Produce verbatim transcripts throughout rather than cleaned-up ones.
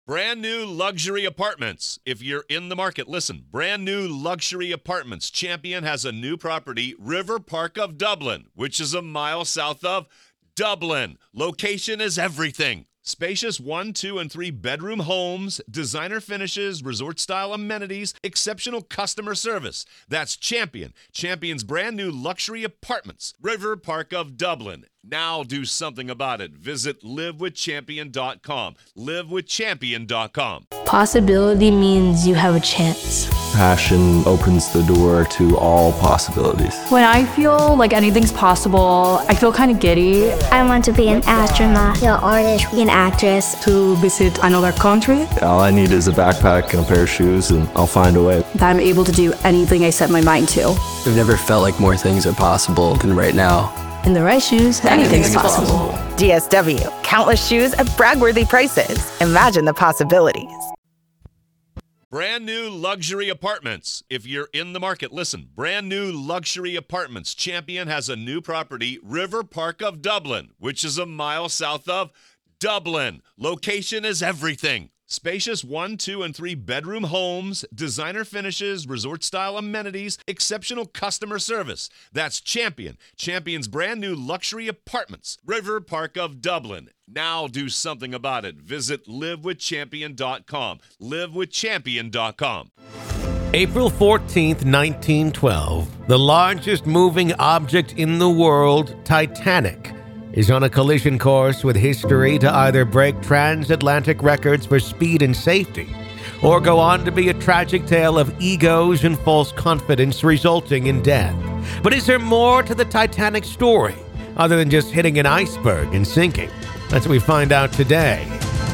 Brand new luxury apartments. If you're in the market, listen. Brand new luxury apartments. Champion has a new property, River Park of Dublin, which is a mile south of Dublin. Location is everything. Spacious one, two, and three bedroom homes, designer finishes, resort-style amenities, exceptional customer service. That's Champion. Champion's brand new luxury apartments. River Park of Dublin. Now do something about it. Visit live with champion dot com. live with champion dot com. Possibility means you have a chance. Passion opens the door to all possibilities. When I feel like anything's possible, I feel kind of giddy. I want to be an astronaut, an artist, an actress. To visit another country. All I need is a backpack and a pair of shoes, and I'll find a way. That I'm able to do anything I set my mind to. I've never felt like more things are possible than right now. In the right shoes, anything's, anything's possible. possible. D S W, countless shoes at brag-worthy prices. Imagine the possibilities. Brand new luxury apartments. If you're in the market, listen. Brand new luxury apartments. Champion has a new property, River Park of Dublin, which is a mile south of Dublin. Location is everything. Spacious one, two, and three bedroom homes, designer finishes, resort-style amenities, exceptional customer service. That's Champion. Champion's brand new luxury apartments. River Park of Dublin. Now do something about it. Visit live with champion dot com. live with champion dot com. April fourteenth, nineteen twelve, the largest moving object in the world, Titanic, is on a collision course with history to either break transatlantic records for speed and safety or go on to be a tragic tale of egos and false confidence resulting in death. But is there more to the Titanic story other than just hitting an iceberg and sinking? That's what we find out today.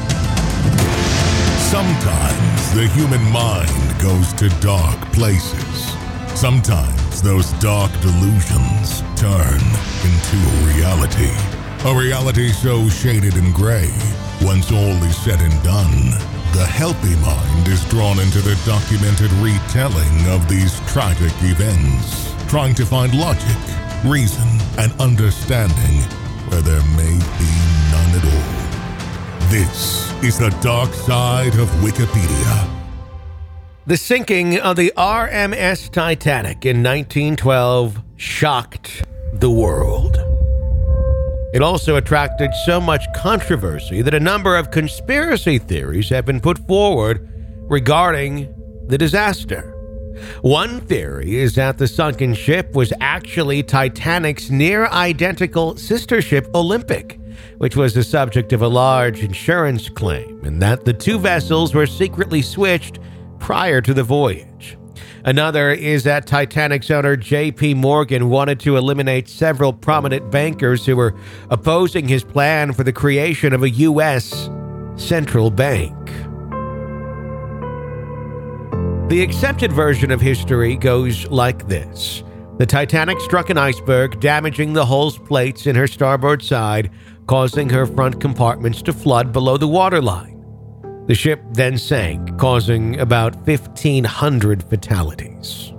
Sometimes the human mind goes to dark places. Sometimes those dark delusions turn into a reality. A reality so shaded in gray, once all is said and done, the healthy mind is drawn into the documented retelling of these tragic events, trying to find logic, reason, and understanding where there may be none at all. This is the dark side of Wikipedia. The sinking of the R M S Titanic in nineteen twelve shocked the world. It also attracted so much controversy that a number of conspiracy theories have been put forward regarding the disaster. One theory is that the sunken ship was actually Titanic's near-identical sister ship, Olympic, which was the subject of a large insurance claim, and that the two vessels were secretly switched prior to the voyage. Another is that Titanic's owner J P Morgan wanted to eliminate several prominent bankers who were opposing his plan for the creation of a U S central bank. The accepted version of history goes like this. The Titanic struck an iceberg, damaging the hull's plates in her starboard side, causing her front compartments to flood below the waterline. The ship then sank, causing about fifteen hundred fatalities.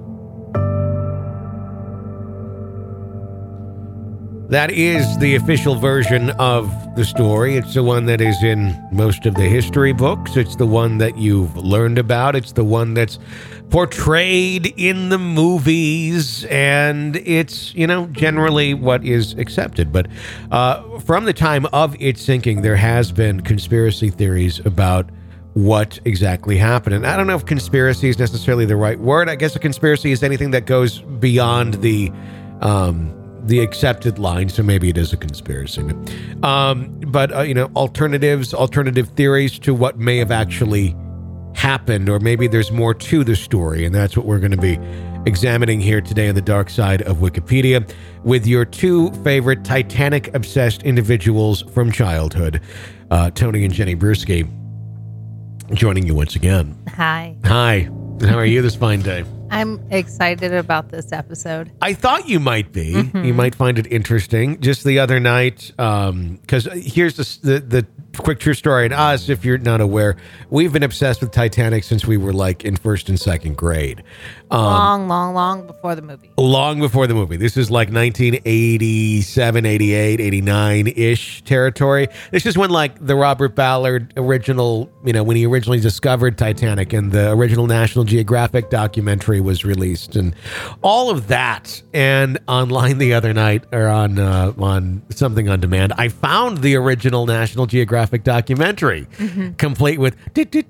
That is the official version of the story. It's the one that is in most of the history books. It's the one that you've learned about. It's the one that's portrayed in the movies. And it's, you know, generally what is accepted. But uh, from the time of its sinking, there has been conspiracy theories about what exactly happened. And I don't know if conspiracy is necessarily the right word. I guess a conspiracy is anything that goes beyond the um, the accepted line. So maybe it is a conspiracy. Um, but, uh, you know, alternatives, alternative theories to what may have actually happened, or maybe there's more to the story. And that's what we're going to be examining here today on the dark side of Wikipedia with your two favorite Titanic-obsessed individuals from childhood, uh, Tony and Jenny Brewski, joining you once again. Hi. Hi. How are you this fine day? I'm excited about this episode. I thought you might be. Mm-hmm. You might find it interesting. Just the other night, because um, here's the, the the quick true story. And us, if you're not aware, we've been obsessed with Titanic since we were like in first and second grade. Um, long, long, long before the movie. Long before the movie. This is like nineteen eighty-seven, eighty-eight, eighty-nine-ish territory. This is when like the Robert Ballard original, you know, when he originally discovered Titanic and the original National Geographic documentary was released and all of that. And online the other night or on uh, on something on demand, I found the original National Geographic documentary, mm-hmm. complete with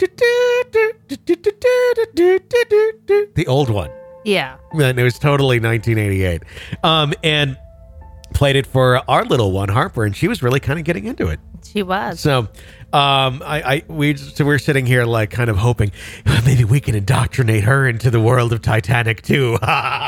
the old one. Yeah. And it was totally nineteen eighty-eight. Um, and played it for our little one, Harper, and she was really kind of getting into it. She was. So um, I, I we so we're sitting here like kind of hoping maybe we can indoctrinate her into the world of Titanic too.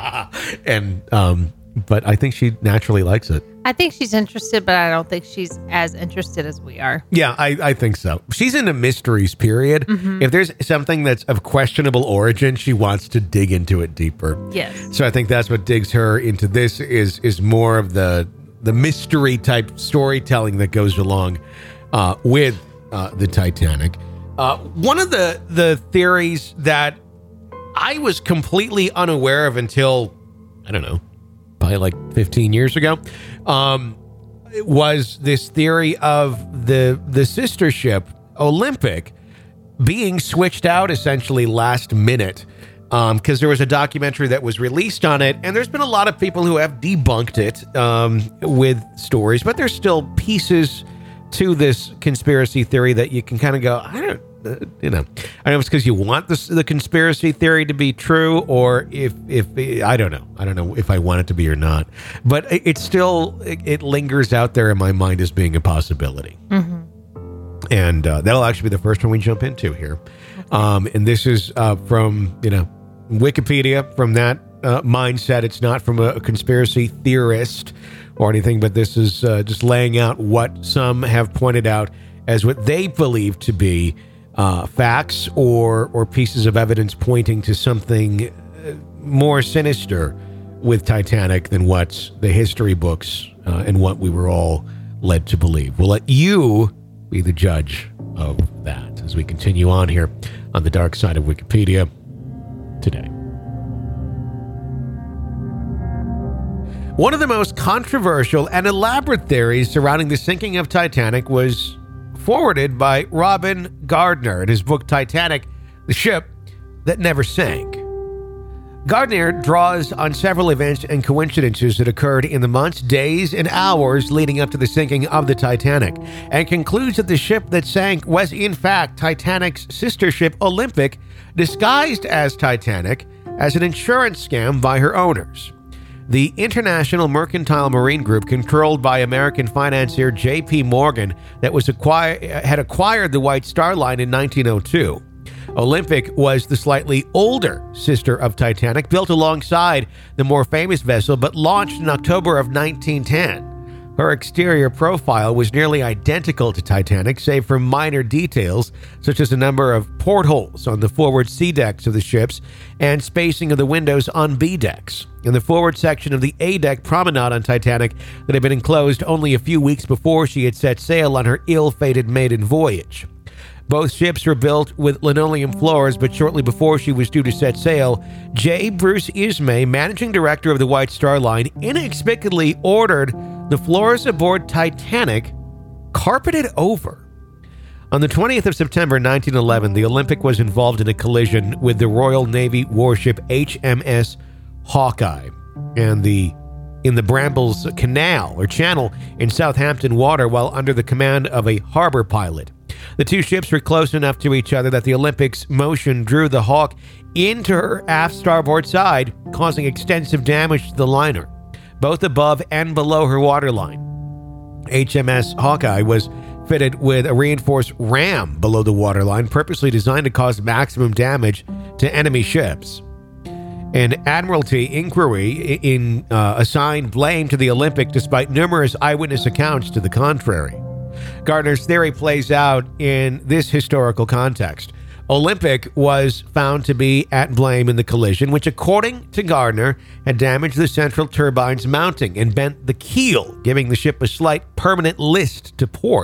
and um, but I think she naturally likes it. I think she's interested, but I don't think she's as interested as we are. Yeah, I, I think so. She's in a mysteries period. Mm-hmm. If there's something that's of questionable origin, she wants to dig into it deeper. Yes. So I think that's what digs her into this is is more of the the mystery type storytelling that goes along uh, with uh, the Titanic. Uh, one of the the theories that I was completely unaware of until, I don't know, probably like fifteen years ago, um, was this theory of the the sister ship Olympic being switched out essentially last minute, because um, there was a documentary that was released on it, and there's been a lot of people who have debunked it um, with stories, but there's still pieces to this conspiracy theory that you can kind of go, I don't Uh, you know, I don't know if it's because you want this, the conspiracy theory to be true, or if, if I don't know. I don't know if I want it to be or not. But it, it's still, it, it lingers out there in my mind as being a possibility. Mm-hmm. And uh, that'll actually be the first one we jump into here. Okay. Um, and this is uh, from, you know, Wikipedia, from that uh, mindset. It's not from a, a conspiracy theorist or anything, but this is uh, just laying out what some have pointed out as what they believe to be Uh, facts or or pieces of evidence pointing to something uh, more sinister with Titanic than what the history books uh, and what we were all led to believe. We'll let you be the judge of that as we continue on here on the dark side of Wikipedia today. One of the most controversial and elaborate theories surrounding the sinking of Titanic was forwarded by Robin Gardner in his book Titanic, The Ship That Never Sank. Gardner draws on several events and coincidences that occurred in the months, days, and hours leading up to the sinking of the Titanic, and concludes that the ship that sank was in fact Titanic's sister ship Olympic, disguised as Titanic as an insurance scam by her owners. The International Mercantile Marine Group, controlled by American financier J P Morgan, that was acquire, had acquired the White Star Line in nineteen oh two. Olympic was the slightly older sister of Titanic, built alongside the more famous vessel, but launched in October of nineteen ten. Her exterior profile was nearly identical to Titanic, save for minor details, such as a number of portholes on the forward sea decks of the ships and spacing of the windows on B decks. In the forward section of the A deck promenade on Titanic that had been enclosed only a few weeks before she had set sail on her ill-fated maiden voyage. Both ships were built with linoleum floors, but shortly before she was due to set sail, J. Bruce Ismay, managing director of the White Star Line, inexplicably ordered the floors aboard Titanic carpeted over. On the twentieth of September nineteen eleven, the Olympic was involved in a collision with the Royal Navy warship H M S Hawkeye and the in the Brambles Canal or Channel in Southampton water while under the command of a harbor pilot. The two ships were close enough to each other that the Olympic's motion drew the Hawk into her aft starboard side, causing extensive damage to the liner, both above and below her waterline. H M S Hawkeye was fitted with a reinforced ram below the waterline, purposely designed to cause maximum damage to enemy ships. An Admiralty inquiry in uh, assigned blame to the Olympic despite numerous eyewitness accounts to the contrary. Gardner's theory plays out in this historical context. Olympic was found to be at blame in the collision, which, according to Gardner, had damaged the central turbine's mounting and bent the keel, giving the ship a slight permanent list to port.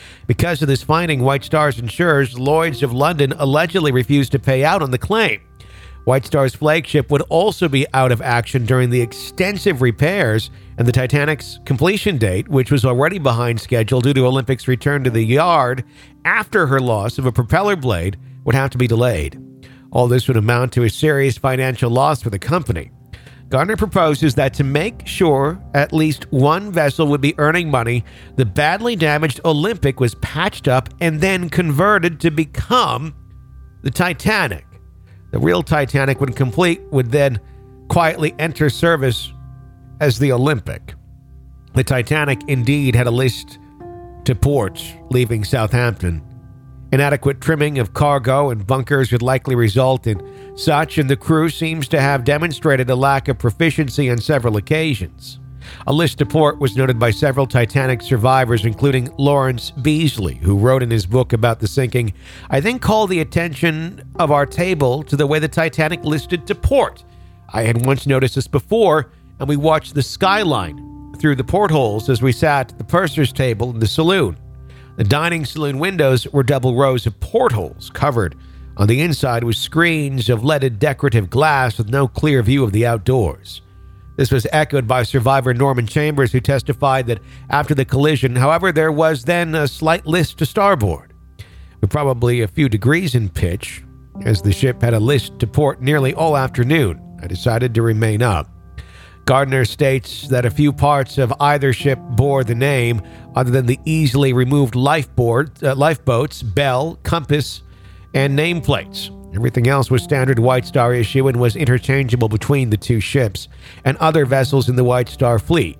Because of this finding, White Star's insurers, Lloyd's of London, allegedly refused to pay out on the claim. White Star's flagship would also be out of action during the extensive repairs, and the Titanic's completion date, which was already behind schedule due to Olympic's return to the yard after her loss of a propeller blade, would have to be delayed. All this would amount to a serious financial loss for the company. Gardner proposes that to make sure at least one vessel would be earning money, the badly damaged Olympic was patched up and then converted to become the Titanic. The real Titanic, when complete, would then quietly enter service as the Olympic. The Titanic indeed had a list to port leaving Southampton. Inadequate trimming of cargo and bunkers would likely result in such, and the crew seems to have demonstrated a lack of proficiency on several occasions. A list to port was noted by several Titanic survivors, including Lawrence Beasley, who wrote in his book about the sinking, "I then called the attention of our table to the way the Titanic listed to port. I had once noticed this before, and we watched the skyline through the portholes as we sat at the purser's table in the saloon. The dining saloon windows were double rows of portholes covered on the inside with screens of leaded decorative glass with no clear view of the outdoors." This was echoed by survivor Norman Chambers, who testified that after the collision, however, there was then a slight list to starboard, with probably a few degrees in pitch. As the ship had a list to port nearly all afternoon, I decided to remain up. Gardner states that a few parts of either ship bore the name, other than the easily removed lifeboard, uh, lifeboats, bell, compass, and nameplates. Everything else was standard White Star issue and was interchangeable between the two ships and other vessels in the White Star fleet.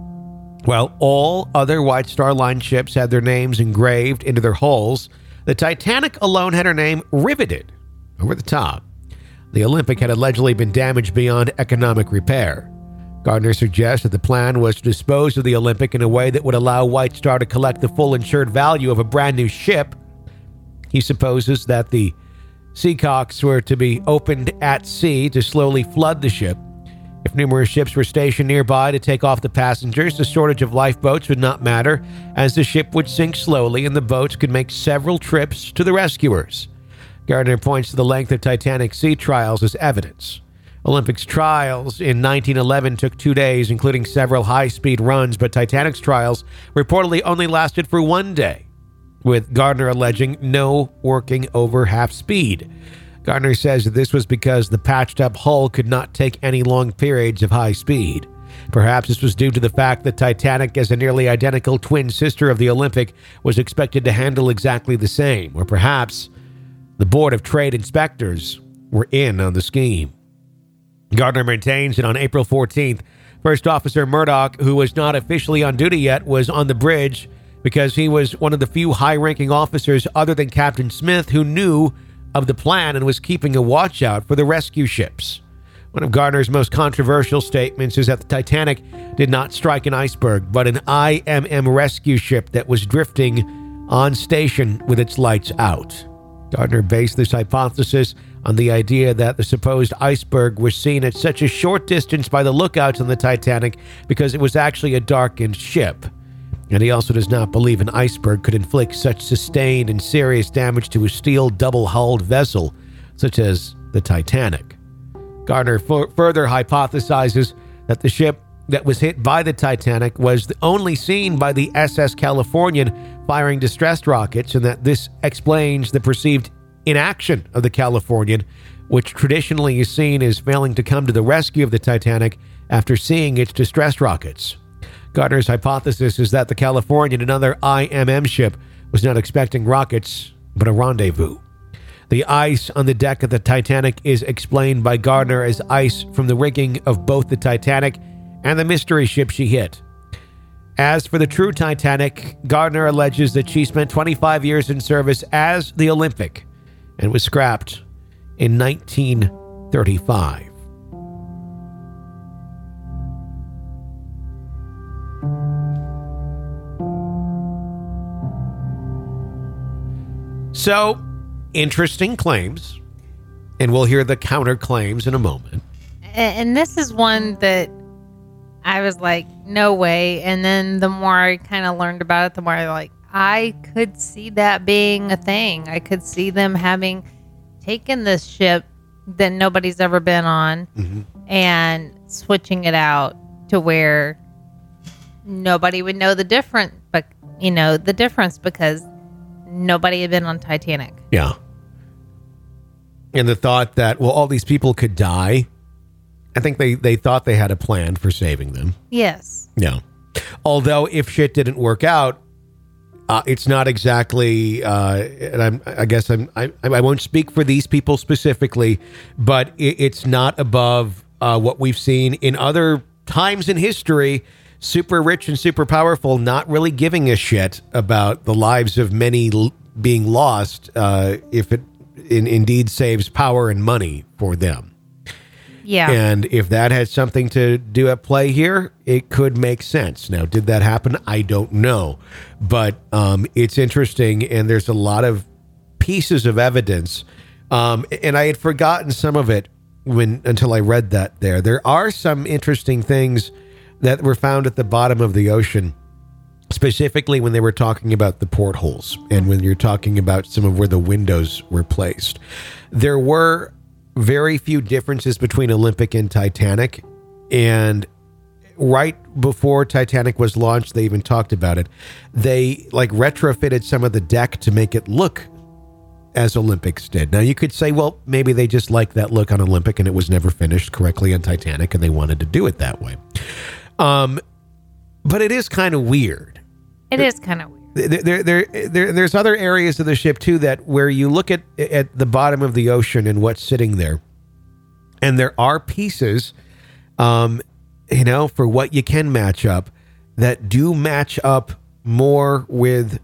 While all other White Star Line ships had their names engraved into their hulls, the Titanic alone had her name riveted over the top. The Olympic had allegedly been damaged beyond economic repair. Gardner suggests that the plan was to dispose of the Olympic in a way that would allow White Star to collect the full insured value of a brand new ship. He supposes that the seacocks were to be opened at sea to slowly flood the ship. If numerous ships were stationed nearby to take off the passengers, the shortage of lifeboats would not matter, as the ship would sink slowly and the boats could make several trips to the rescuers. Gardner points to the length of Titanic sea trials as evidence. Olympic's trials in nineteen eleven took two days, including several high-speed runs, but Titanic's trials reportedly only lasted for one day, with Gardner alleging no working over half speed. Gardner says that this was because the patched-up hull could not take any long periods of high speed. Perhaps this was due to the fact that Titanic, as a nearly identical twin sister of the Olympic, was expected to handle exactly the same, or perhaps the Board of Trade Inspectors were in on the scheme. Gardner maintains that on April fourteenth, First Officer Murdoch, who was not officially on duty yet, was on the bridge because he was one of the few high-ranking officers other than Captain Smith who knew of the plan and was keeping a watch out for the rescue ships. One of Gardner's most controversial statements is that the Titanic did not strike an iceberg, but an I M M rescue ship that was drifting on station with its lights out. Gardner based this hypothesis on the idea that the supposed iceberg was seen at such a short distance by the lookouts on the Titanic because it was actually a darkened ship. And he also does not believe an iceberg could inflict such sustained and serious damage to a steel double-hulled vessel such as the Titanic. Gardner f- further hypothesizes that the ship that was hit by the Titanic was only seen by the S S Californian firing distress rockets, and that this explains the perceived inaction of the Californian, which traditionally is seen as failing to come to the rescue of the Titanic after seeing its distress rockets. Gardner's hypothesis is that the Californian, another I M M ship, was not expecting rockets, but a rendezvous. The ice on the deck of the Titanic is explained by Gardner as ice from the rigging of both the Titanic and the mystery ship she hit. As for the true Titanic, Gardner alleges that she spent twenty-five years in service as the Olympic and was scrapped in nineteen thirty-five. So, interesting claims, and we'll hear the counterclaims in a moment. And this is one that I was like, no way. And then the more I kind of learned about it, the more I like, I could see that being a thing. I could see them having taken this ship that nobody's ever been on Mm-hmm. and switching it out to where nobody would know the difference, but you know, the difference because nobody had been on Titanic. Yeah. And the thought that, well, all these people could die. I think they, they thought they had a plan for saving them. Yes. Yeah. Although if shit didn't work out, uh, it's not exactly, uh, and I'm, I guess I'm, I, I won't speak for these people specifically, but it, it's not above uh, what we've seen in other times in history. Super rich and super powerful, not really giving a shit about the lives of many l- being lost uh, if it in, indeed saves power and money for them. Yeah. And if that had something to do at play here, it could make sense. Now, did that happen? I don't know. But um, it's interesting, and there's a lot of pieces of evidence. Um, and I had forgotten some of it when until I read that there. There are some interesting things that were found at the bottom of the ocean, specifically when they were talking about the portholes and when you're talking about some of where the windows were placed. There were very few differences between Olympic and Titanic, and right before Titanic was launched, they even talked about it. They like retrofitted some of the deck to make it look as Olympics did. Now you could say, well, maybe they just liked that look on Olympic and it was never finished correctly on Titanic and they wanted to do it that way. Um, but it is kind of weird. It is kind of weird. There, there, there, there's other areas of the ship too that where you look at at the bottom of the ocean and what's sitting there, and there are pieces, um, you know, for what you can match up that do match up more with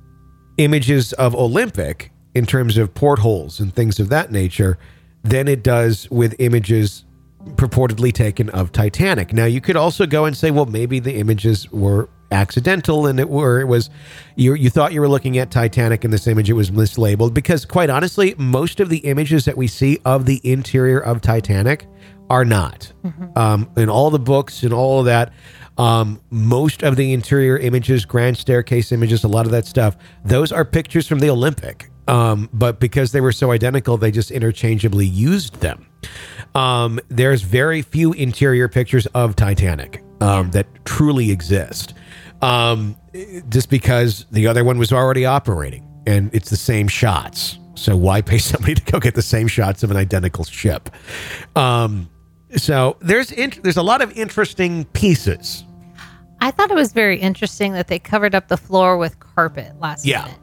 images of Olympic in terms of portholes and things of that nature than it does with images purportedly taken of Titanic. Now, you could also go and say, well, maybe the images were accidental and it were it was you you thought you were looking at Titanic in this image, it was mislabeled, because quite honestly, most of the images that we see of the interior of Titanic are not. Mm-hmm. Um, in all the books and all of that, um, most of the interior images, grand staircase images, a lot of that stuff, those are pictures from the Olympic. Um, but because they were so identical, they just interchangeably used them. Um, there's very few interior pictures of Titanic um, yeah. that truly exist. Um, just because the other one was already operating and it's the same shots. So why pay somebody to go get the same shots of an identical ship? Um, so there's, int- there's a lot of interesting pieces. I thought it was very interesting that they covered up the floor with carpet last yeah. minute.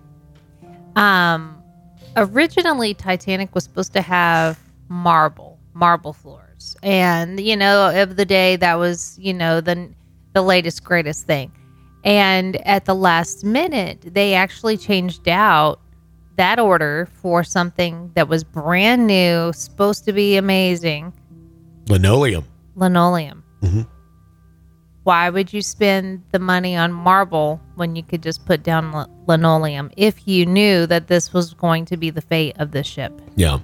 Um, originally Titanic was supposed to have marble, marble floors. And, you know, of the day that was, you know, the, the latest, greatest thing. And at the last minute, they actually changed out that order for something that was brand new, supposed to be amazing. Linoleum. Linoleum. Mm-hmm. Why would you spend the money on marble when you could just put down li- linoleum if you knew that this was going to be the fate of the ship? Yeah.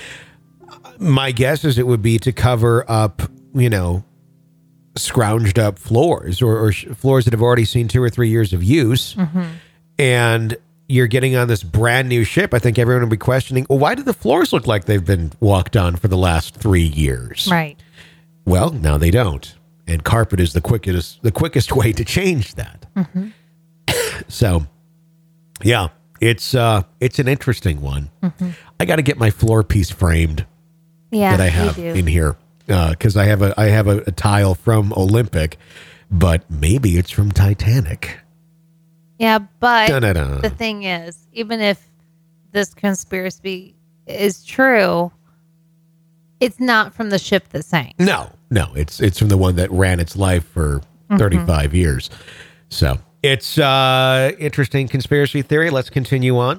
My guess is it would be to cover up, you know, scrounged up floors or, or sh- floors that have already seen two or three years of use. Mm-hmm. And you're getting on this brand new ship. I think everyone will be questioning, well, why do the floors look like they've been walked on for the last three years? Right. Well, now they don't. And carpet is the quickest, the quickest way to change that. Mm-hmm. So, yeah, it's, uh, it's an interesting one. Mm-hmm. I got to get my floor piece framed yeah, that I have in here. Because uh, I have a I have a, a tile from Olympic, but maybe it's from Titanic. Yeah, but Da-da-da. The thing is, even if this conspiracy is true, it's not from the ship that sank. No, no, it's it's from the one that ran its life for mm-hmm. thirty-five years. So it's uh, interesting conspiracy theory. Let's continue on.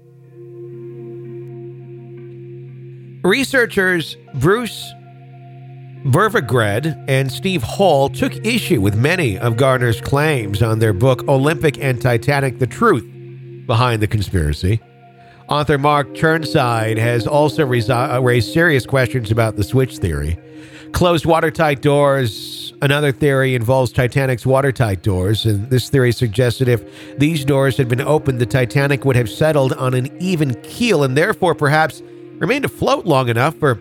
Researchers Bruce Vervegred and Steve Hall took issue with many of Gardner's claims on their book Olympic and Titanic: The Truth Behind the Conspiracy. Author Mark Chirnside has also resi- raised serious questions about the switch theory. Closed watertight doors Another theory involves Titanic's watertight doors, and this theory suggested if these doors had been opened, the Titanic would have settled on an even keel and therefore perhaps remained afloat long enough for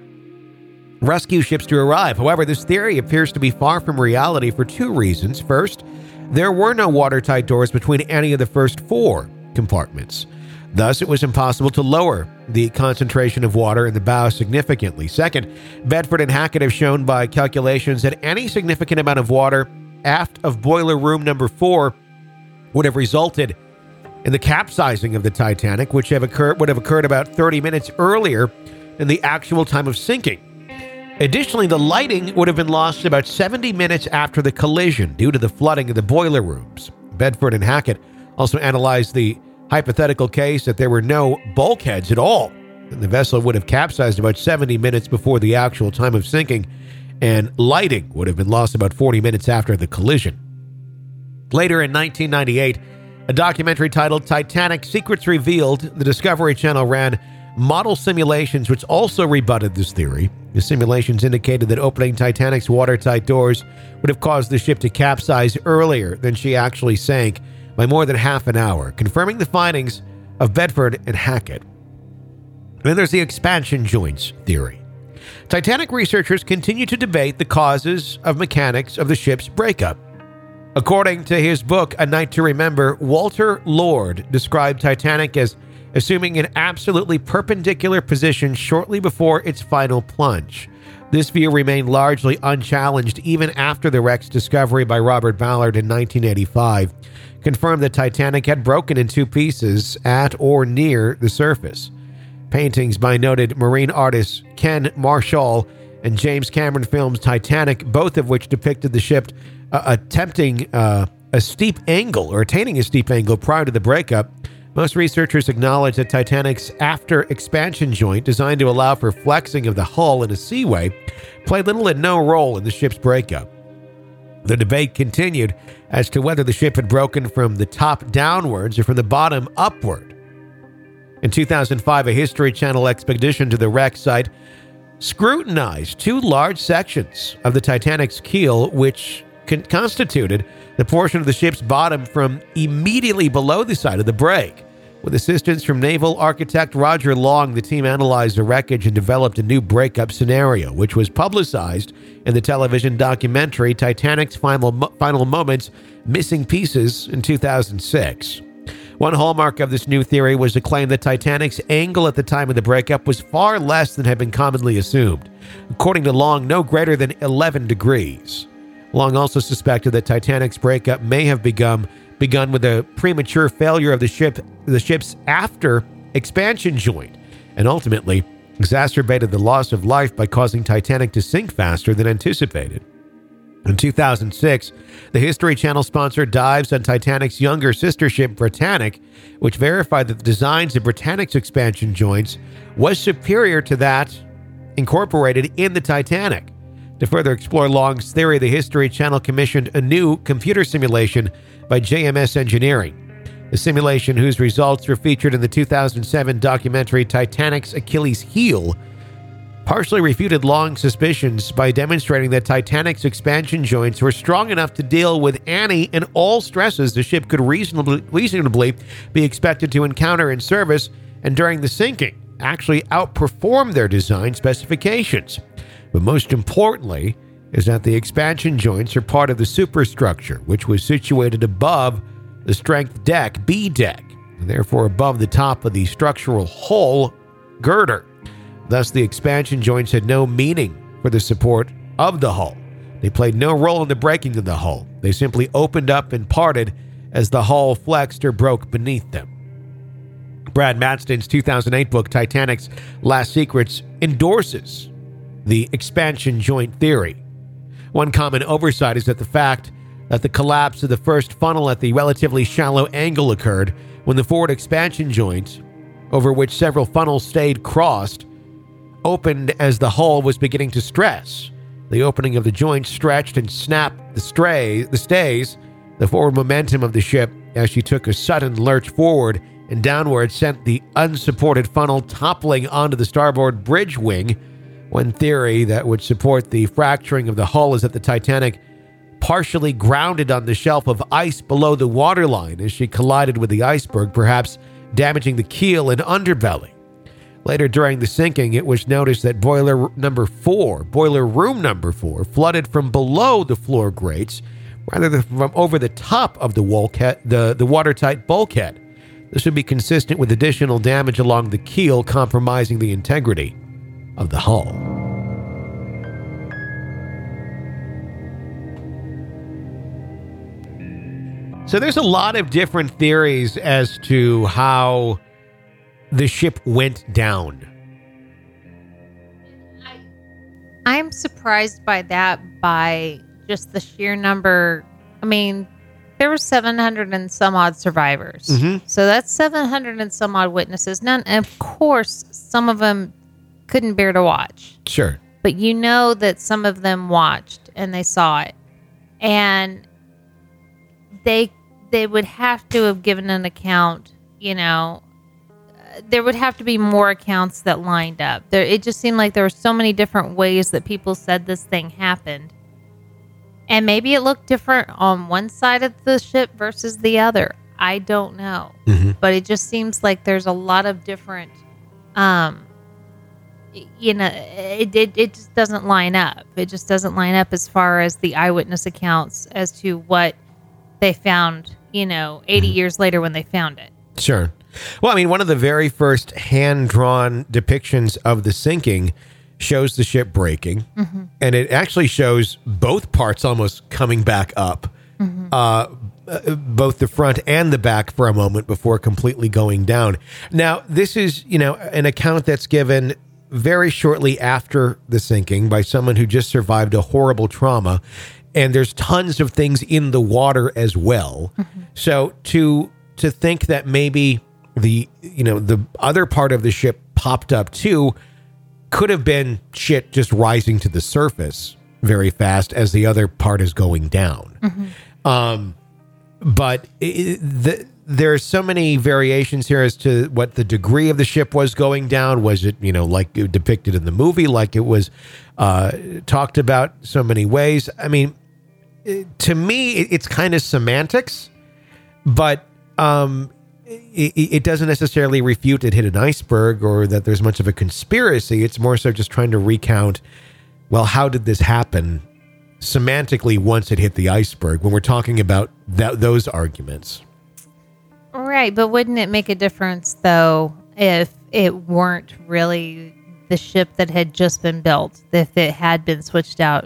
rescue ships to arrive. However, this theory appears to be far from reality for two reasons. First, there were no watertight doors between any of the first four compartments. Thus, it was impossible to lower the concentration of water in the bow significantly. Second, Bedford and Hackett have shown by calculations that any significant amount of water aft of boiler room number four would have resulted in the capsizing of the Titanic, which have occurred, would have occurred about thirty minutes earlier than the actual time of sinking. Additionally, the lighting would have been lost about seventy minutes after the collision due to the flooding of the boiler rooms. Bedford and Hackett also analyzed the hypothetical case that there were no bulkheads at all, and the vessel would have capsized about seventy minutes before the actual time of sinking, and lighting would have been lost about forty minutes after the collision. Later in nineteen ninety-eight, a documentary titled Titanic Secrets Revealed, the Discovery Channel ran model simulations which also rebutted this theory. The simulations indicated that opening Titanic's watertight doors would have caused the ship to capsize earlier than she actually sank by more than half an hour, confirming the findings of Bedford and Hackett. Then there's the expansion joints theory. Titanic researchers continue to debate the causes of mechanics of the ship's breakup. According to his book, A Night to Remember, Walter Lord described Titanic as assuming an absolutely perpendicular position shortly before its final plunge. This view remained largely unchallenged even after the wreck's discovery by Robert Ballard in nineteen eighty-five confirmed that Titanic had broken in two pieces at or near the surface. Paintings by noted marine artists Ken Marshall and James Cameron films Titanic, both of which depicted the ship uh, attempting uh, a steep angle or attaining a steep angle prior to the breakup. Most researchers acknowledge that Titanic's after expansion joint, designed to allow for flexing of the hull in a seaway, played little and no role in the ship's breakup. The debate continued as to whether the ship had broken from the top downwards or from the bottom upward. In two thousand five, a History Channel expedition to the wreck site scrutinized two large sections of the Titanic's keel, which con- constituted the portion of the ship's bottom from immediately below the side of the break. With assistance from naval architect Roger Long, the team analyzed the wreckage and developed a new breakup scenario, which was publicized in the television documentary Titanic's Final, Mo- Final Moments, Missing Pieces in two thousand six. One hallmark of this new theory was the claim that Titanic's angle at the time of the breakup was far less than had been commonly assumed. According to Long, no greater than eleven degrees. Long also suspected that Titanic's breakup may have begun begun with a premature failure of the ship, the ship's after expansion joint, and ultimately exacerbated the loss of life by causing Titanic to sink faster than anticipated. In two thousand six, the History Channel sponsored dives on Titanic's younger sister ship Britannic, which verified that the designs of Britannic's expansion joints was superior to that incorporated in the Titanic. To further explore Long's theory, the History Channel commissioned a new computer simulation by J M S Engineering. The simulation, whose results were featured in the two thousand seven documentary Titanic's Achilles Heel, partially refuted Long's suspicions by demonstrating that Titanic's expansion joints were strong enough to deal with any and all stresses the ship could reasonably, reasonably be expected to encounter in service and during the sinking, actually outperformed their design specifications. But most importantly is that the expansion joints are part of the superstructure, which was situated above the strength deck, B deck, and therefore above the top of the structural hull girder. Thus, the expansion joints had no meaning for the support of the hull. They played no role in the breaking of the hull. They simply opened up and parted as the hull flexed or broke beneath them. Brad Matston's two thousand eight book, Titanic's Last Secrets, endorses the expansion joint theory. One common oversight is that the fact that the collapse of the first funnel at the relatively shallow angle occurred when the forward expansion joint, over which several funnels stayed crossed, opened as the hull was beginning to stress. The opening of the joint stretched and snapped the, stray, the stays. The forward momentum of the ship, as she took a sudden lurch forward and downward, sent the unsupported funnel toppling onto the starboard bridge wing. One theory that would support the fracturing of the hull is that the Titanic partially grounded on the shelf of ice below the waterline as she collided with the iceberg, perhaps damaging the keel and underbelly. Later during the sinking, it was noticed that boiler number four, boiler room number four, flooded from below the floor grates rather than from over the top of the, bulkhead, the, the watertight bulkhead. This would be consistent with additional damage along the keel, compromising the integrity of the hull. So there's a lot of different theories as to how the ship went down. I'm surprised by that, by just the sheer number. I mean, there were seven hundred and some odd survivors. Mm-hmm. So that's seven hundred and some odd witnesses. None, and of course, some of them couldn't bear to watch. Sure. But you know that some of them watched and they saw it. And they they would have to have given an account, you know. There would have to be more accounts that lined up. There, it just seemed like there were so many different ways that people said this thing happened. And maybe it looked different on one side of the ship versus the other. I don't know. Mm-hmm. But it just seems like there's a lot of different, um, you know, it, it, it just doesn't line up. It just doesn't line up as far as the eyewitness accounts as to what they found, you know, eighty mm-hmm. years later when they found it. Sure. Well, I mean, one of the very first hand-drawn depictions of the sinking shows the ship breaking, mm-hmm. and it actually shows both parts almost coming back up, mm-hmm. uh, both the front and the back for a moment before completely going down. Now, this is, you know, an account that's given very shortly after the sinking by someone who just survived a horrible trauma, and there's tons of things in the water as well. Mm-hmm. So to to think that maybe the, you know, the other part of the ship popped up too could have been shit just rising to the surface very fast as the other part is going down. Mm-hmm. Um, but it, the, there's so many variations here as to what the degree of the ship was going down. Was it, you know, like depicted in the movie, like it was uh, talked about so many ways? I mean, to me, it's kind of semantics, but um, it, it doesn't necessarily refute it hit an iceberg or that there's much of a conspiracy. It's more so just trying to recount, well, how did this happen semantically once it hit the iceberg when we're talking about that, those arguments. Right, but wouldn't it make a difference, though, if it weren't really the ship that had just been built, if it had been switched out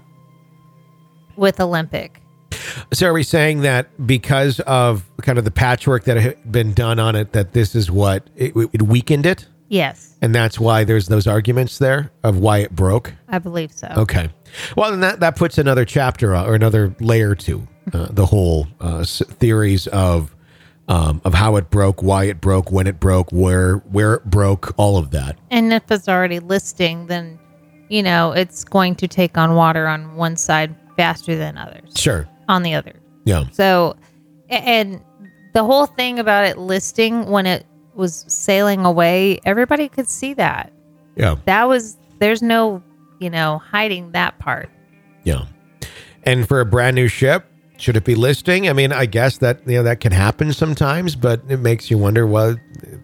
with Olympic? So are we saying that because of kind of the patchwork that had been done on it, that this is what, it, it weakened it? Yes. And that's why there's those arguments there of why it broke? I believe so. Okay. Well, then that, that puts another chapter or another layer to uh, the whole uh, theories of um, of how it broke, why it broke, when it broke, where where it broke, all of that. And if it's already listing, then, you know, it's going to take on water on one side faster than others. Sure. On the other. Yeah. So, and the whole thing about it listing when it was sailing away, everybody could see that. Yeah. That was, there's no, you know, hiding that part. Yeah. And for a brand new ship, should it be listing? I mean, I guess that, you know, that can happen sometimes, but it makes you wonder, well,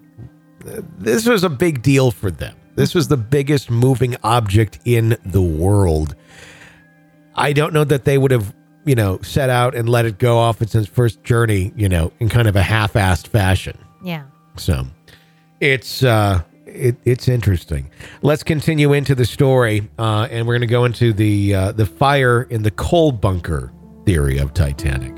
this was a big deal for them. This was the biggest moving object in the world. I don't know that they would have, you know, set out and let it go off its first journey, you know, in kind of a half-assed fashion. Yeah. So it's uh, it, it's interesting. Let's continue into the story, uh, and we're going to go into the uh, the fire in the coal bunker theory of Titanic.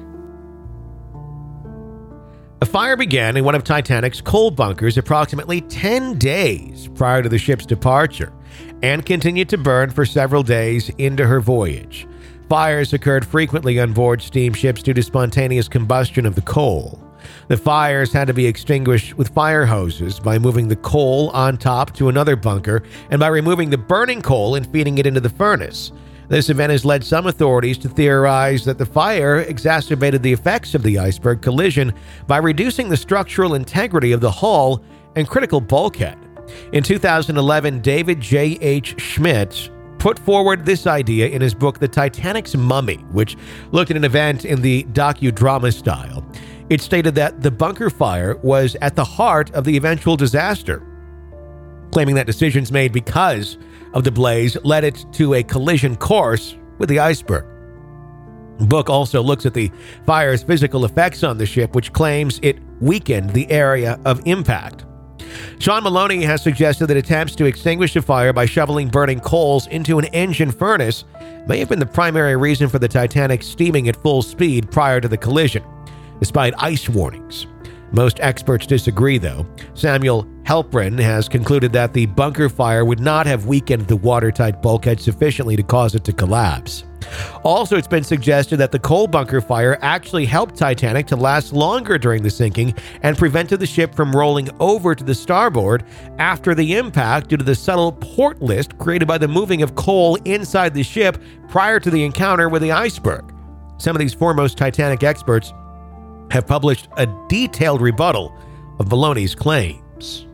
A fire began in one of Titanic's coal bunkers approximately ten days prior to the ship's departure and continued to burn for several days into her voyage. Fires occurred frequently on board steamships due to spontaneous combustion of the coal. The fires had to be extinguished with fire hoses by moving the coal on top to another bunker and by removing the burning coal and feeding it into the furnace. This event has led some authorities to theorize that the fire exacerbated the effects of the iceberg collision by reducing the structural integrity of the hull and critical bulkhead. In two thousand eleven, David J H. Schmidt, put forward this idea in his book, The Titanic's Mummy, which looked at an event in the docudrama style. It stated that the bunker fire was at the heart of the eventual disaster, claiming that decisions made because of the blaze led it to a collision course with the iceberg. The book also looks at the fire's physical effects on the ship, which claims it weakened the area of impact. Sean Maloney has suggested that attempts to extinguish the fire by shoveling burning coals into an engine furnace may have been the primary reason for the Titanic steaming at full speed prior to the collision, despite ice warnings. Most experts disagree, though. Samuel Halprin has concluded that the bunker fire would not have weakened the watertight bulkhead sufficiently to cause it to collapse. Also, it's been suggested that the coal bunker fire actually helped Titanic to last longer during the sinking and prevented the ship from rolling over to the starboard after the impact due to the subtle port list created by the moving of coal inside the ship prior to the encounter with the iceberg. Some of these foremost Titanic experts have published a detailed rebuttal of Maloney's claims.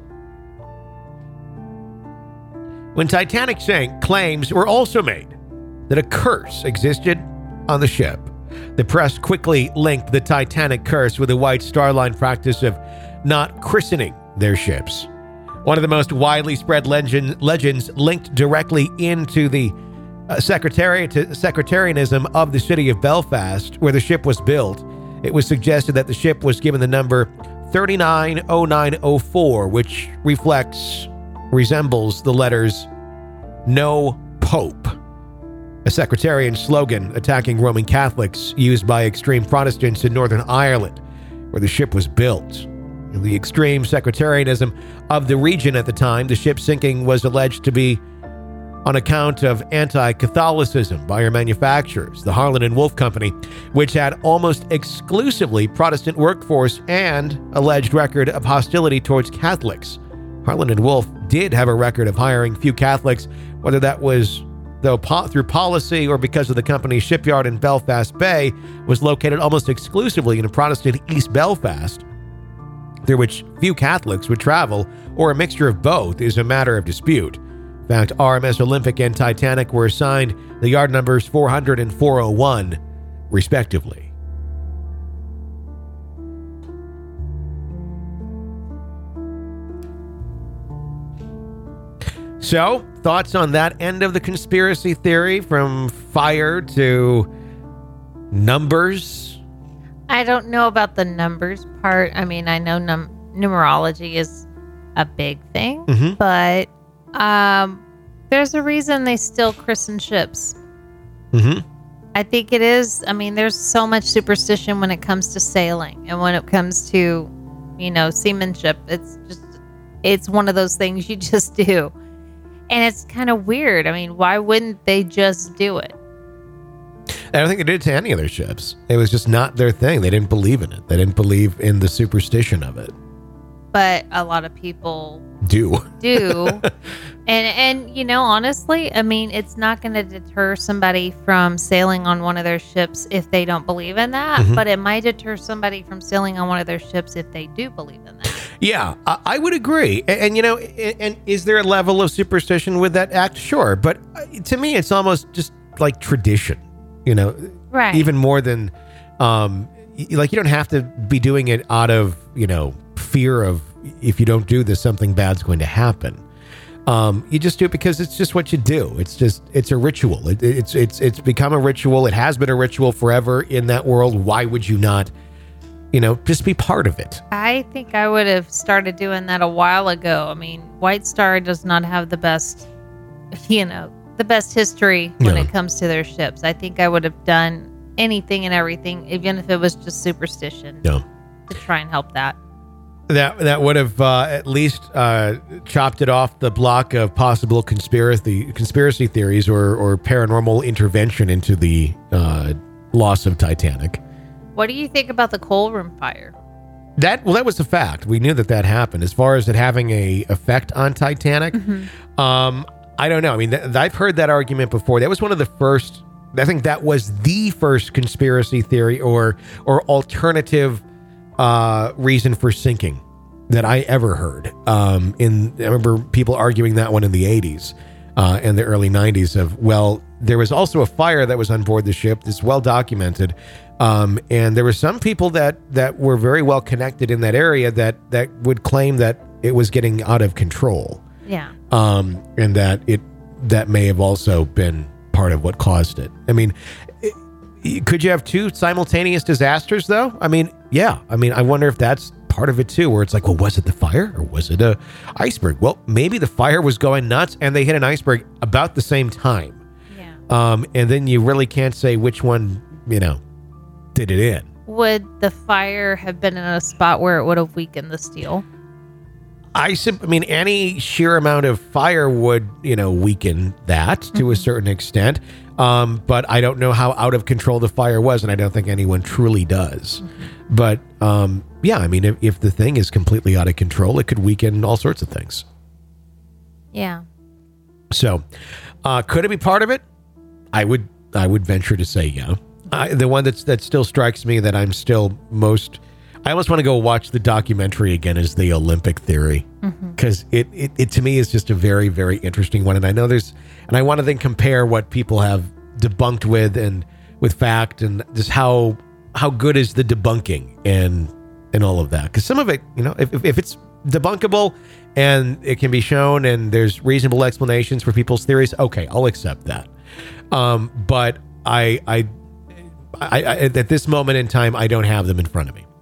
When Titanic sank, claims were also made that a curse existed on the ship. The press quickly linked the Titanic curse with the White Star Line practice of not christening their ships. One of the most widely spread legend, legends linked directly into the uh, secretariat, secretarianism of the city of Belfast, where the ship was built. It was suggested that the ship was given the number thirty-nine oh nine oh four, which reflects, resembles the letters No Pope, a sectarian slogan attacking Roman Catholics used by extreme Protestants in Northern Ireland, where the ship was built. In the extreme sectarianism of the region at the time, the ship sinking was alleged to be on account of anti-Catholicism by our manufacturers, the Harland and Wolff Company, which had almost exclusively Protestant workforce and alleged record of hostility towards Catholics. Harland and Wolff did have a record of hiring few Catholics, whether that was though po- through policy or because of the company's shipyard in Belfast Bay was located almost exclusively in Protestant East Belfast, through which few Catholics would travel, or a mixture of both is a matter of dispute. In fact, R M S Olympic and Titanic were assigned the yard numbers four hundred and four oh one, respectively. So, thoughts on that end of the conspiracy theory, from fire to numbers? I don't know about the numbers part. I mean, I know num- numerology is a big thing, mm-hmm. but um, there's a reason they still christen ships. Mm-hmm. I think it is. I mean, there's so much superstition when it comes to sailing and when it comes to, you know, seamanship. It's just, it's one of those things you just do. And it's kind of weird. I mean, why wouldn't they just do it? I don't think they did it to any of their ships. It was just not their thing. They didn't believe in it. They didn't believe in the superstition of it. But a lot of people do. Do. and, and you know, honestly, I mean, it's not going to deter somebody from sailing on one of their ships if they don't believe in that. Mm-hmm. But it might deter somebody from sailing on one of their ships if they do believe in that. Yeah, I, I would agree. And, and, you know, and, and is there a level of superstition with that act? Sure. But to me, it's almost just like tradition, you know, right? Even more than, um, like, you don't have to be doing it out of, you know, fear of, if you don't do this, something bad's going to happen. Um, you just do it because it's just what you do. It's just, it's a ritual. It, it's, it's, it's become a ritual. It has been a ritual forever in that world. Why would you not, you know, just be part of it? I think I would have started doing that a while ago. I mean, White Star does not have the best, you know, the best history when no. it comes to their ships. I think I would have done anything and everything, even if it was just superstition, no. to try and help that. That that would have uh, at least uh, chopped it off the block of possible conspiracy conspiracy theories or, or paranormal intervention into the uh, loss of Titanic. What do you think about the coal room fire? That well, that was a fact. We knew that that happened. As far as it having a effect on Titanic, mm-hmm. um, I don't know. I mean, th- I've heard that argument before. That was one of the first. I think that was the first conspiracy theory or or alternative uh, reason for sinking that I ever heard. Um, in I remember people arguing that one in the eighties. uh, in the early nineties of, well, there was also a fire that was on board the ship. It's well documented. Um, and there were some people that, that were very well connected in that area that, that would claim that it was getting out of control. Yeah. Um, and that it that may have also been part of what caused it. I mean, it, could you have two simultaneous disasters, though? I mean, yeah. I mean, I wonder if that's part of it, too, where it's like, well, was it the fire or was it a iceberg? Well, maybe the fire was going nuts and they hit an iceberg about the same time. Yeah. Um, and then you really can't say which one, you know, did it in. Would the fire have been in a spot where it would have weakened the steel? I, I mean, any sheer amount of fire would, you know, weaken that to mm-hmm. a certain extent. Um, but I don't know how out of control the fire was, and I don't think anyone truly does. Mm-hmm. But um, yeah, I mean, if, if the thing is completely out of control, it could weaken all sorts of things. Yeah. So, uh, could it be part of it? I would, I would venture to say, yeah. I, the one that's that still strikes me that I'm still most. I almost want to go watch the documentary again is the Olympic Theory, because mm-hmm. it, it, it to me is just a very, very interesting one. And I know there's, and I want to then compare what people have debunked with and with fact and just how, how good is the debunking and, and all of that. Because some of it, you know, if, if it's debunkable and it can be shown and there's reasonable explanations for people's theories, okay, I'll accept that. Um, but I, I, I, I, at this moment in time, I don't have them in front of me.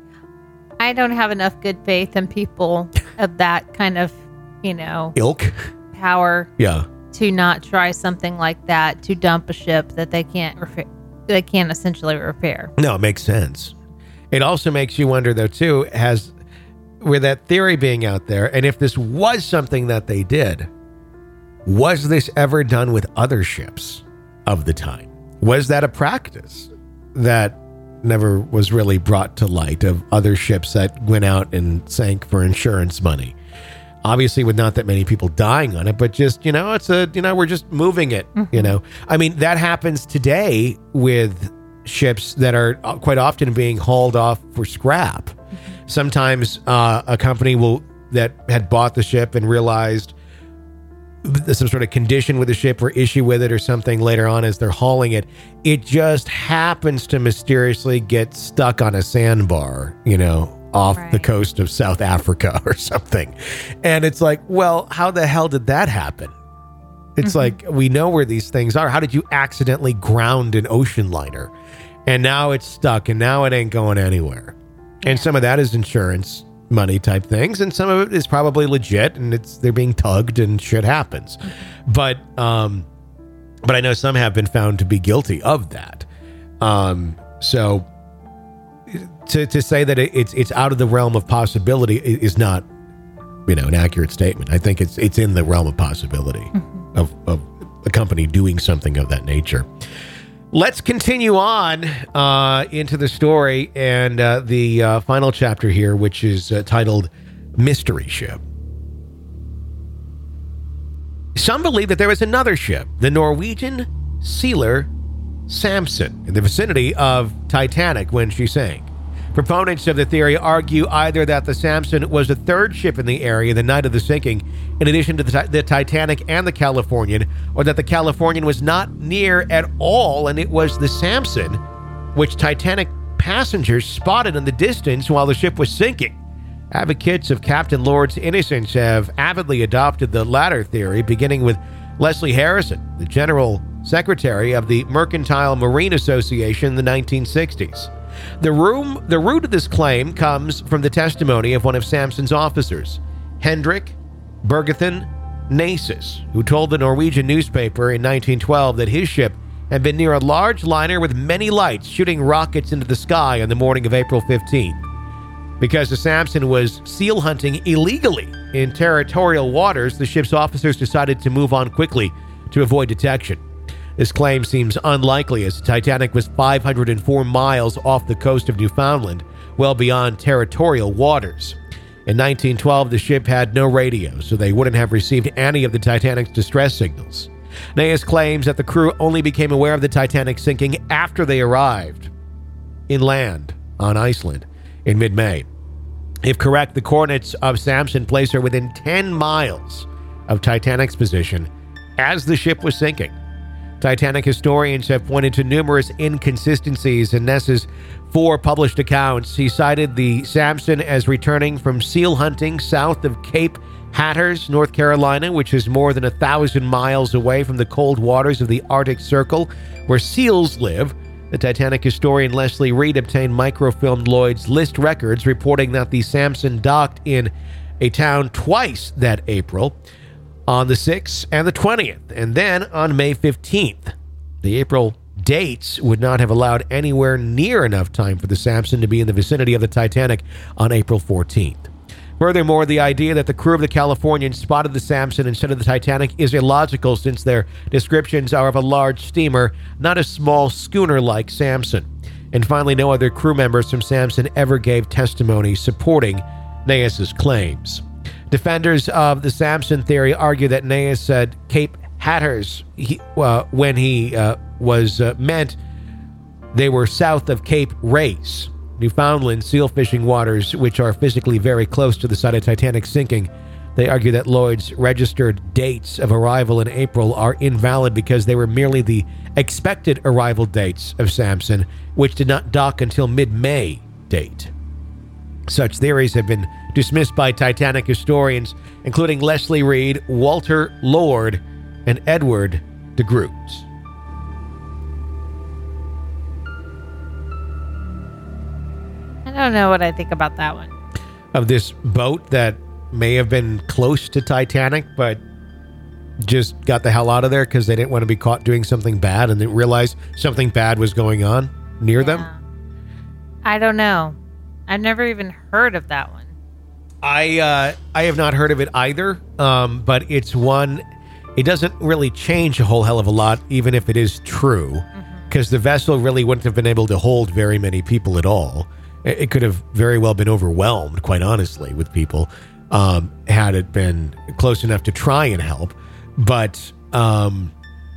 I don't have enough good faith in people of that kind of, you know, ilk power. Yeah. To not try something like that, to dump a ship that they can't repair, they can't essentially repair. No, it makes sense. It also makes you wonder, though, too, has with that theory being out there, and if this was something that they did, was this ever done with other ships of the time? Was that a practice that never was really brought to light of other ships that went out and sank for insurance money? Obviously with not that many people dying on it, but just, you know, it's a, you know, we're just moving it, mm-hmm. you know. I mean, that happens today with ships that are quite often being hauled off for scrap. Mm-hmm. Sometimes uh, a company will that had bought the ship and realized some sort of condition with the ship or issue with it or something later on as they're hauling it, it just happens to mysteriously get stuck on a sandbar, you know, off right. the coast of South Africa or something. And it's like, well, how the hell did that happen? It's mm-hmm. like, we know where these things are. How did you accidentally ground an ocean liner? And now it's stuck and now it ain't going anywhere. Yeah. And some of that is insurance money type things, and some of it is probably legit and it's they're being tugged and shit happens. But um but I know some have been found to be guilty of that. Um so to to say that it, it's it's out of the realm of possibility is not, you know, an accurate statement. I think it's it's in the realm of possibility mm-hmm. of, of a company doing something of that nature. Let's continue on uh, into the story and uh, the uh, final chapter here, which is uh, titled Mystery Ship. Some believe that there was another ship, the Norwegian sealer Samson, in the vicinity of Titanic when she sank. Proponents of the theory argue either that the Samson was the third ship in the area the night of the sinking, in addition to the, the Titanic and the Californian, or that the Californian was not near at all and it was the Samson, which Titanic passengers spotted in the distance while the ship was sinking. Advocates of Captain Lord's innocence have avidly adopted the latter theory, beginning with Leslie Harrison, the General Secretary of the Mercantile Marine Association in the nineteen sixties. The, room, the root of this claim comes from the testimony of one of Samson's officers, Hendrik Bergethen Nasus, who told the Norwegian newspaper in nineteen twelve that his ship had been near a large liner with many lights shooting rockets into the sky on the morning of April fifteenth. Because the Samson was seal hunting illegally in territorial waters, the ship's officers decided to move on quickly to avoid detection. This claim seems unlikely, as the Titanic was five hundred four miles off the coast of Newfoundland, well beyond territorial waters. In nineteen twelve, the ship had no radio, so they wouldn't have received any of the Titanic's distress signals. Nasus claims that the crew only became aware of the Titanic sinking after they arrived inland on Iceland in mid-May. If correct, the coordinates of Samson place her within ten miles of Titanic's position as the ship was sinking. Titanic historians have pointed to numerous inconsistencies in Ness's four published accounts. He cited the Samson as returning from seal hunting south of Cape Hatteras, North Carolina, which is more than a thousand miles away from the cold waters of the Arctic Circle, where seals live. The Titanic historian Leslie Reed obtained microfilmed Lloyd's List records reporting that the Samson docked in a town twice that April, on the sixth and the twentieth, and then on May fifteenth. The April dates would not have allowed anywhere near enough time for the Samson to be in the vicinity of the Titanic on April fourteenth. Furthermore, the idea that the crew of the Californian spotted the Samson instead of the Titanic is illogical, since their descriptions are of a large steamer, not a small schooner like Samson. And finally, no other crew members from Samson ever gave testimony supporting Naeus's claims. Defenders of the Samson theory argue that Naeus said Cape Hatteras he, uh, when he uh, was uh, meant they were south of Cape Race, Newfoundland seal fishing waters, which are physically very close to the site of Titanic sinking. They argue that Lloyd's registered dates of arrival in April are invalid because they were merely the expected arrival dates of Samson, which did not dock until mid-May date. Such theories have been dismissed by Titanic historians, including Leslie Reed, Walter Lord, and Edward de Groot. I don't know what I think about that one. Of this boat that may have been close to Titanic, but just got the hell out of there because they didn't want to be caught doing something bad and didn't realize something bad was going on near Yeah. them? I don't know. I've never even heard of that one. I uh, I have not heard of it either, um, but it's one, it doesn't really change a whole hell of a lot, even if it is true, because mm-hmm. the vessel really wouldn't have been able to hold very many people at all. It, it could have very well been overwhelmed, quite honestly, with people, um, had it been close enough to try and help. But um,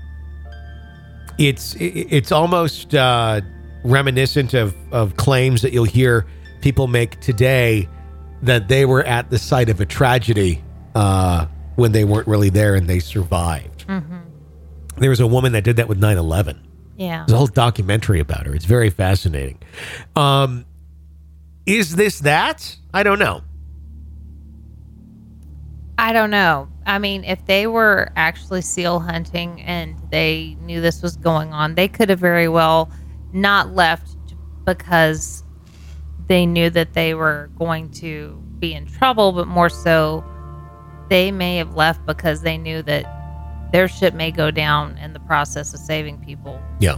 it's it, it's almost uh, reminiscent of, of claims that you'll hear people make today that they were at the site of a tragedy uh, when they weren't really there and they survived. Mm-hmm. There was a woman that did that with nine eleven. Yeah. There's a whole documentary about her. It's very fascinating. Um, is this that? I don't know. I don't know. I mean, if they were actually seal hunting and they knew this was going on, they could have very well not left because they knew that they were going to be in trouble, but more so they may have left because they knew that their ship may go down in the process of saving people. Yeah.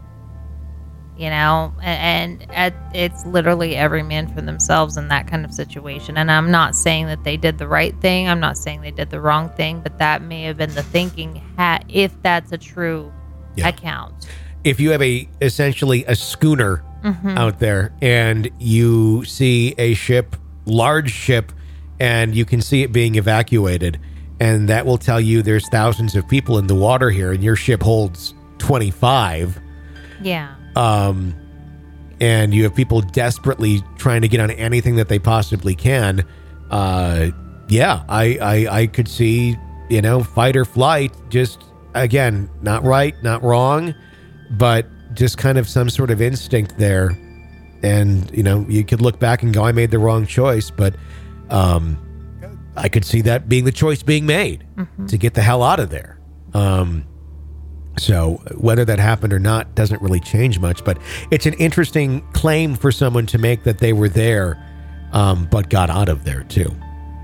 You know, and, and at, it's literally every man for themselves in that kind of situation. And I'm not saying that they did the right thing. I'm not saying they did the wrong thing, but that may have been the thinking hat, if that's a true yeah. account. If you have a essentially a schooner mm-hmm. out there and you see a ship, large ship, and you can see it being evacuated, and that will tell you there's thousands of people in the water here and your ship holds twenty-five. Yeah. Um, and you have people desperately trying to get on anything that they possibly can. Uh, yeah, I, I, I could see, you know, fight or flight, just, again, not right, not wrong, but just kind of some sort of instinct there. And, you know, you could look back and go, I made the wrong choice, but um, I could see that being the choice being made mm-hmm. to get the hell out of there. Um, so whether that happened or not doesn't really change much, but it's an interesting claim for someone to make that they were there, um, but got out of there too.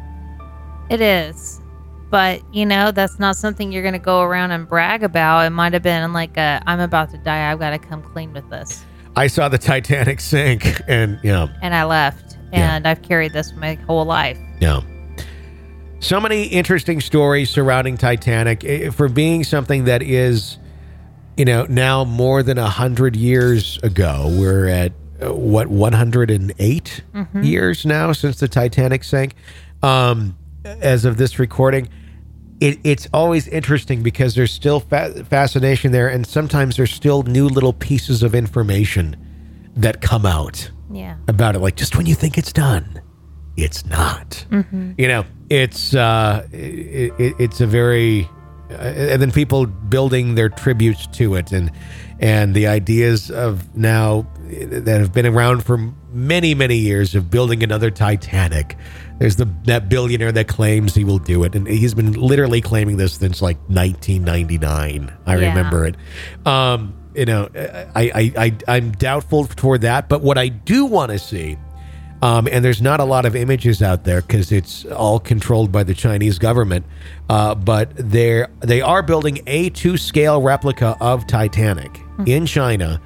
It is. But, you know, that's not something you're going to go around and brag about. It might have been like, a, I'm about to die. I've got to come clean with this. I saw the Titanic sink and, you know. And I left. And yeah. I've carried this my whole life. Yeah. So many interesting stories surrounding Titanic. For being something that is, you know, now more than one hundred years ago. We're at, uh, what, one hundred eight mm-hmm. years now since the Titanic sank. Um, as of this recording, it, it's always interesting because there's still fa- fascination there, and sometimes there's still new little pieces of information that come out yeah. about it. Like, just when you think it's done, it's not. Mm-hmm. You know, it's uh, it, it, it's a very uh, and then people building their tributes to it, and and the ideas of now that have been around for many, many years of building another Titanic. There's the that billionaire that claims he will do it, and he's been literally claiming this since like nineteen ninety-nine. I Yeah. remember it. Um, you know, I, I, I, I'm doubtful toward that, but what I do want to see, um, and there's not a lot of images out there because it's all controlled by the Chinese government, uh, but they're, they are building a two-scale replica of Titanic mm-hmm. in China,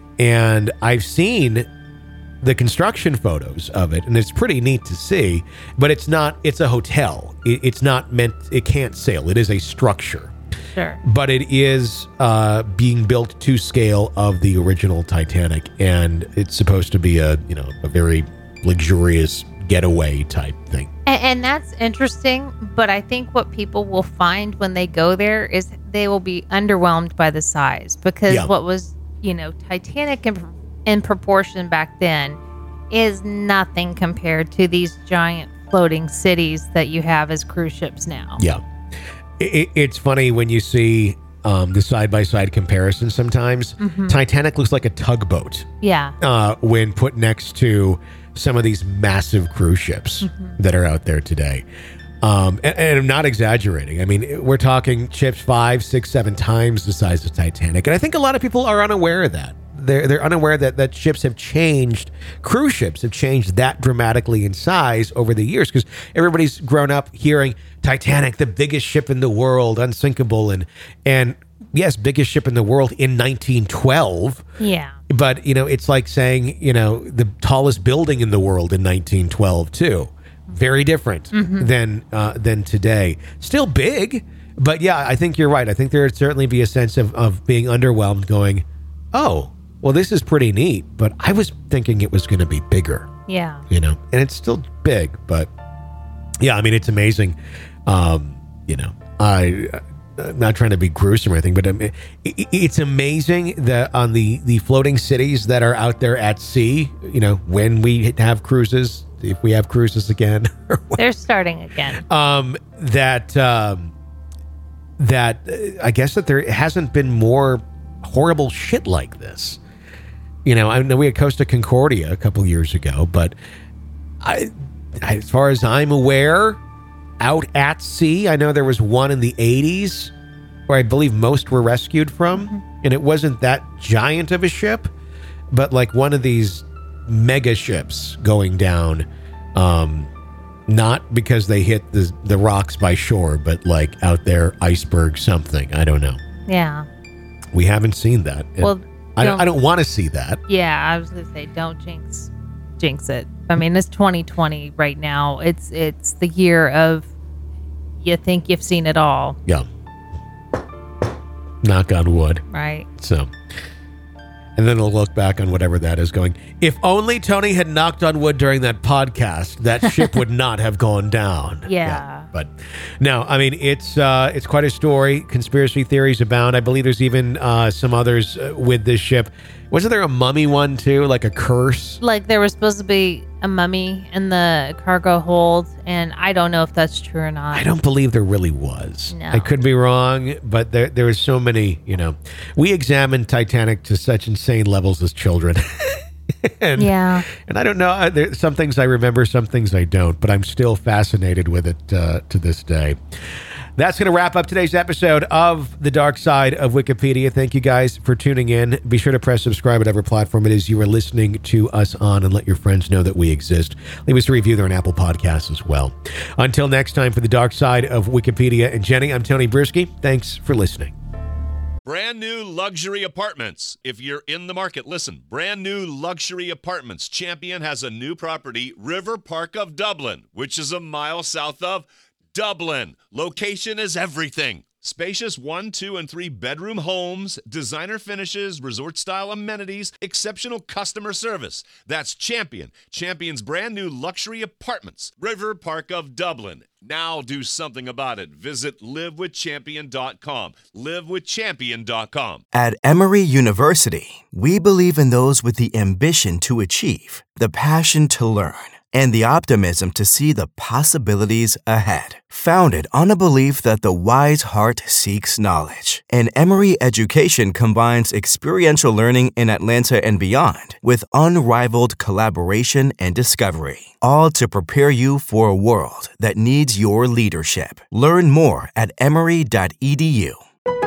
and I've seen the construction photos of it, and it's pretty neat to see, but it's not, it's a hotel. It, it's not meant, it can't sail. It is a structure. Sure. But it is uh, being built to scale of the original Titanic, and it's supposed to be a, you know, a very luxurious getaway type thing. And, and that's interesting, but I think what people will find when they go there is they will be underwhelmed by the size, because Yeah. what was, you know, Titanic in, in proportion back then is nothing compared to these giant floating cities that you have as cruise ships now. Yeah. It, it's funny when you see um, the side-by-side comparison sometimes. Mhm. Titanic looks like a tugboat Yeah. uh, when put next to some of these massive cruise ships Mhm. that are out there today. Um, and, and I'm not exaggerating. I mean, we're talking ships five, six, seven times the size of Titanic. And I think a lot of people are unaware of that. They're, they're unaware that, that ships have changed, cruise ships have changed that dramatically in size over the years, because everybody's grown up hearing Titanic, the biggest ship in the world, unsinkable. And, and yes, biggest ship in the world in nineteen twelve. Yeah. But, you know, it's like saying, you know, the tallest building in the world in nineteen twelve, too. Very different Mhm. than uh, than today. Still big, but yeah, I think you're right. I think there would certainly be a sense of, of being underwhelmed going, oh, well, this is pretty neat, but I was thinking it was going to be bigger, Yeah. you know, and it's still big, but yeah, I mean, it's amazing. Um, you know, I, I'm not trying to be gruesome or anything, but um, it, it, it's amazing that on the, the floating cities that are out there at sea, you know, when we have cruises, if we have cruises again, or what, They're starting again. um, that, um, that uh, I guess that there hasn't been more horrible shit like this. You know, I know we had Costa Concordia a couple years ago, but I, as far as I'm aware, out at sea, I know there was one in the eighties where I believe most were rescued from, mm-hmm. and it wasn't that giant of a ship, but like one of these mega ships going down, um, not because they hit the the rocks by shore, but like out there, iceberg something. I don't know. Yeah. We haven't seen that. And Well, I don't, don't- I don't want to see that. Yeah, I was gonna say, don't jinx, jinx it. I mean, it's twenty twenty right now. It's it's the year of you think you've seen it all, Yeah. Knock on wood. right? So, and then they'll look back on whatever that is going, if only Tony had knocked on wood during that podcast, that ship would not have gone down. Yeah. But no, I mean, it's uh, it's quite a story. Conspiracy theories abound. I believe there's even uh, some others uh, with this ship. Wasn't there a mummy one too, like a curse? Like there was supposed to be a mummy in the cargo hold, and I don't know if that's true or not. I don't believe there really was. No. I could be wrong, but there there was so many, you know. We examined Titanic to such insane levels as children. and, Yeah. And I don't know. uh, There, some things I remember, some things I don't, but I'm still fascinated with it uh, to this day. That's going to wrap up today's episode of The Dark Side of Wikipedia. Thank you guys for tuning in. Be sure to press subscribe whatever platform it is you are listening to us on, and let your friends know that we exist. Leave us a review there on Apple Podcasts as well. Until next time, for The Dark Side of Wikipedia and Jenny, I'm Tony Bruschi. Thanks for listening. Brand new luxury apartments. If you're in the market, listen. Brand new luxury apartments. Champion has a new property, River Park of Dublin, which is a mile south of Dublin. Location is everything. Spacious one, two, and three bedroom homes, designer finishes, resort-style amenities, exceptional customer service. That's Champion. Champion's brand new luxury apartments, River Park of Dublin. Now do something about it. Visit live with champion dot com. live with champion dot com. At Emory University, we believe in those with the ambition to achieve, the passion to learn, and the optimism to see the possibilities ahead. Founded on a belief that the wise heart seeks knowledge, and Emory Education combines experiential learning in Atlanta and beyond with unrivaled collaboration and discovery, all to prepare you for a world that needs your leadership. Learn more at emory dot e d u.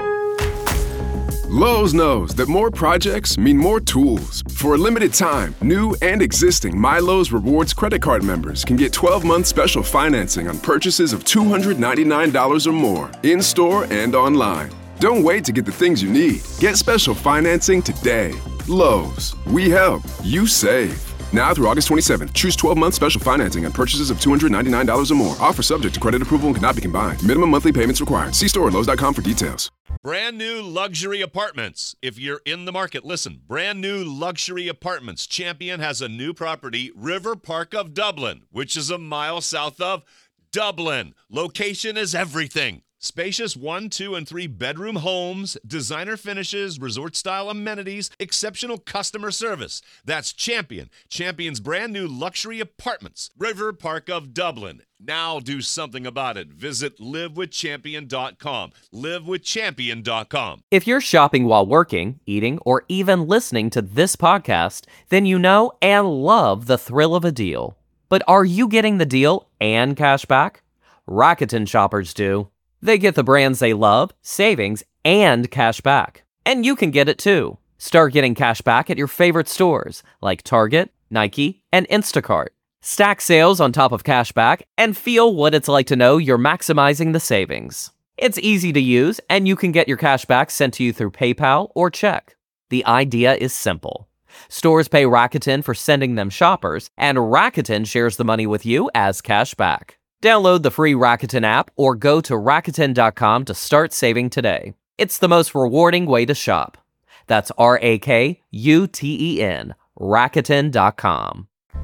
Lowe's knows that more projects mean more tools. For a limited time, new and existing My Lowe's Rewards credit card members can get twelve-month special financing on purchases of two hundred ninety-nine dollars or more, in-store and online. Don't wait to get the things you need. Get special financing today. Lowe's. We help. You save. Now through August twenty-seventh, choose twelve-month special financing on purchases of two hundred ninety-nine dollars or more. Offer subject to credit approval and cannot be combined. Minimum monthly payments required. See store at lowes dot com for details. Brand new luxury apartments. If you're in the market, listen. Brand new luxury apartments. Champion has a new property, River Park of Dublin, which is a mile south of Dublin. Location is everything. Spacious one, two, and three bedroom homes, designer finishes, resort-style amenities, exceptional customer service. That's Champion. Champion's brand new luxury apartments, River Park of Dublin. Now do something about it. Visit live with champion dot com. live with champion dot com. If you're shopping while working, eating, or even listening to this podcast, then you know and love the thrill of a deal. But are you getting the deal and cash back? Rakuten shoppers do. They get the brands they love, savings, and cash back. And you can get it too. Start getting cash back at your favorite stores like Target, Nike, and Instacart. Stack sales on top of cash back and feel what it's like to know you're maximizing the savings. It's easy to use, and you can get your cash back sent to you through PayPal or check. The idea is simple. Stores pay Rakuten for sending them shoppers, and Rakuten shares the money with you as cash back. Download the free Rakuten app or go to Rakuten dot com to start saving today. It's the most rewarding way to shop. That's R A K U T E N, Rakuten dot com.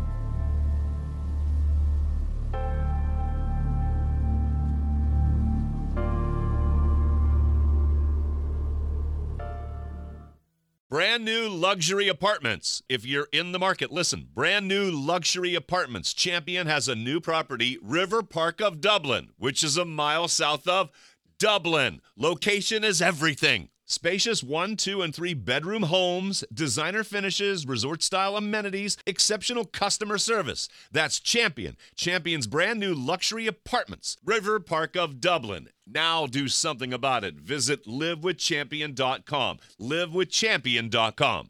Brand new luxury apartments. If you're in the market, listen. Brand new luxury apartments. Champion has a new property, River Park of Dublin, which is a mile south of Dublin. Location is everything. Spacious one, two, and three bedroom homes, designer finishes, resort-style amenities, exceptional customer service. That's Champion. Champion's brand new luxury apartments, River Park of Dublin. Now do something about it. Visit live with champion dot com. live with champion dot com.